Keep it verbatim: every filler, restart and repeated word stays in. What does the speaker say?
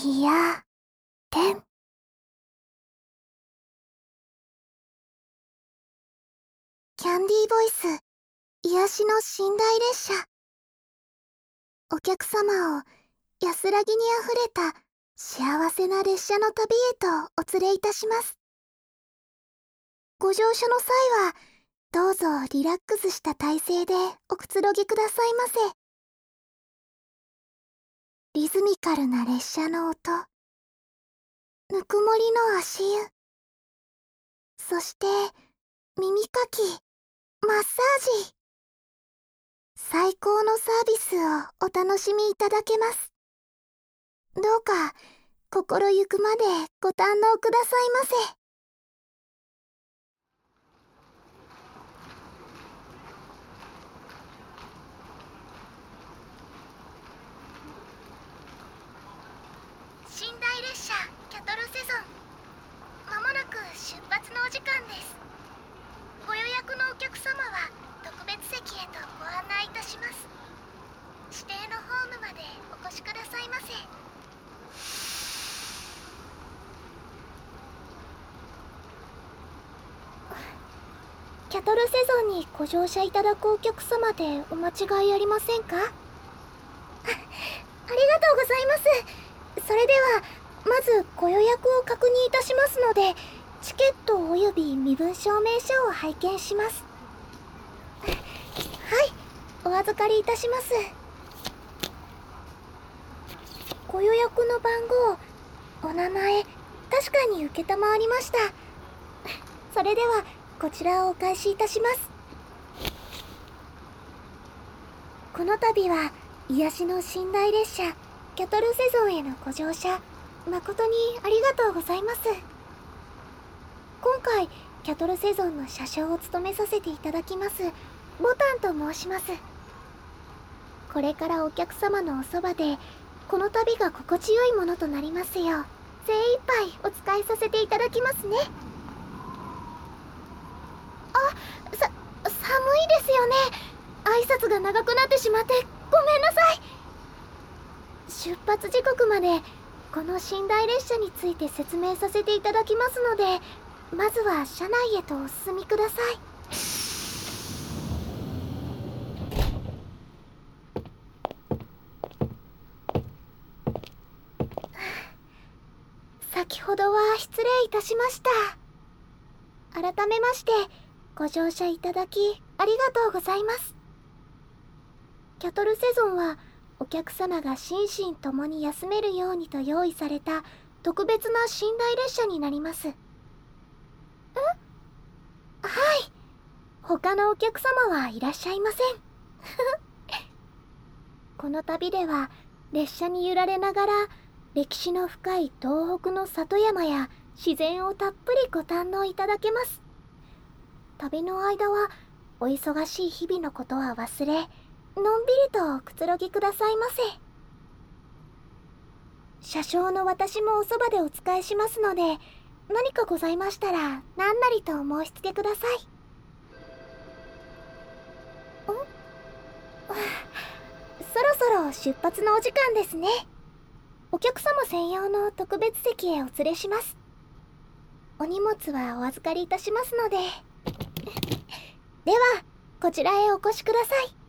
いや、てん。キャンディーボイス、癒しの寝台列車。お客様を安らぎにあふれた幸せな列車の旅へとお連れいたします。ご乗車の際は、どうぞリラックスした体勢でおくつろぎくださいませ。リズミカルな列車の音、ぬくもりの足湯、そして耳かき、マッサージ。最高のサービスをお楽しみいただけます。どうか心ゆくまでご堪能くださいませ。寝台列車キャトルセゾン、まもなく出発のお時間です。ご予約のお客様は特別席へとご案内いたします。指定のホームまでお越しくださいませ。キャトルセゾンにご乗車いただくお客様でお間違いありませんか？あ、ありがとうございます。それではまずご予約を確認いたしますので、チケットおよび身分証明書を拝見します。はい、お預かりいたします。ご予約の番号、お名前、確かに承りました。それではこちらをお返しいたします。この度は癒しの寝台列車キャトルセゾンへのご乗車誠にありがとうございます。今回キャトルセゾンの車掌を務めさせていただきますボタンと申します。これからお客様のおそばでこの旅が心地よいものとなりますよう精一杯お使いさせていただきますね。あ、さ、寒いですよね。挨拶が長くなってしまってごめんなさい。出発時刻までこの寝台列車について説明させていただきますので、まずは車内へとお進みください。先ほどは失礼いたしました。改めましてご乗車いただきありがとうございます。キャトルセゾンはお客様が心身ともに休めるようにと用意された特別な寝台列車になります。え？はい。他のお客様はいらっしゃいません。この旅では列車に揺られながら歴史の深い東北の里山や自然をたっぷりご堪能いただけます。旅の間はお忙しい日々のことは忘れ、のんびりとおくつろぎくださいませ。車掌の私もおそばでお仕えしますので、何かございましたら何なりとお申し付けください。ん？そろそろ出発のお時間ですね。お客様専用の特別席へお連れします。お荷物はお預かりいたしますので。ではこちらへお越しください。